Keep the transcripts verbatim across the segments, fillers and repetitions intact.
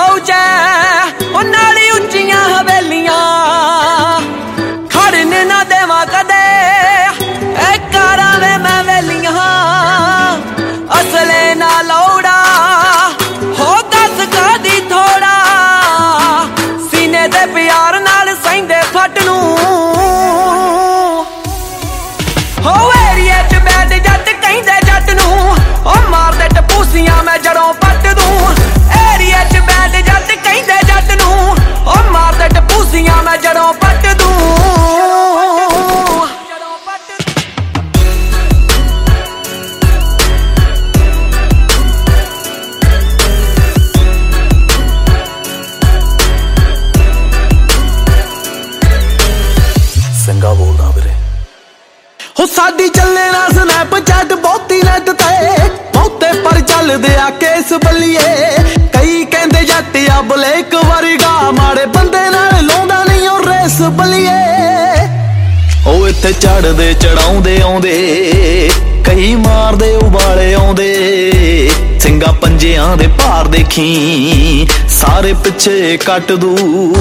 फौज ओ नाली उच्चियां हवेलियां खड़न ना देवा कदे ए कारां वे मैं वेलियां असले ना लौड़ा हो दस कादी थोड़ा सीने दे प्यार नाल सहिंदे फट नूं हो एरिया च बैठ जट कहिंदे जट नूं ओ मार दे टपूसियां मैं जड़ों पट दूं एरिया च बैठ जट कहिंदे जट नूं ओ मार दे टपूसियां मैं जड़ों पट दूं संगा बोलदा वीरे हो साडी चले ना स्नैपचैट बहुती नेट ते बहुते पर चलदे आ केस बल्लिए कई कहंदे जट आ ब्लैक वर्गा माड़े बंदे नाल लाउंदा नहीं ओ रेस बल्लिए ओ इत्थे चढ़दे चढ़ाउंदे आउंदे कई मारदे उबाले आउंदे सिंगा पंजियां दे भार देखी सारे पिछे कट दू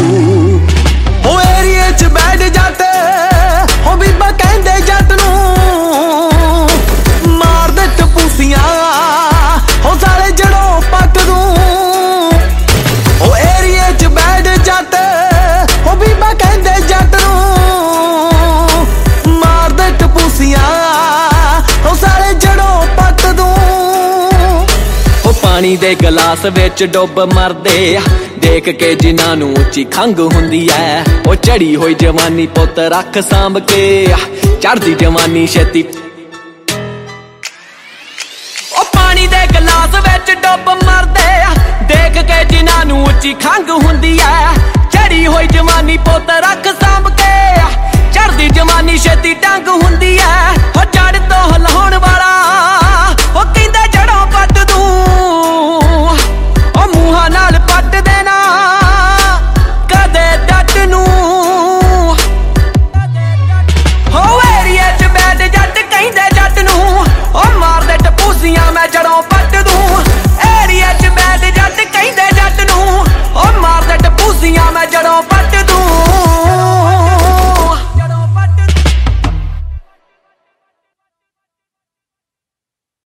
ओ एरिया च बैठ जट हो बीबा कहंदे जट नूं मार दे टपूसियां हो साले जड़ों पट दूं ओ एरिया च बैठ जट हो बीबा कहंदे जट नूं मार दे टपूसियां हो साले जड़ों पट दूं ओ पानी दे गलास विच डुब मरदे देख के जिन्हां नूं उच्ची खंघ हुंदी ऐ ओ चढ़ी होई जवानी पुत रख सांभ के चढ़दी जवानी छेती ओ पानी दे गलास विच डुब मरदे देख के जिन्हां नूं उच्ची खंघ हुंदी ऐ चढ़ी होई जवानी पुत रख सांभ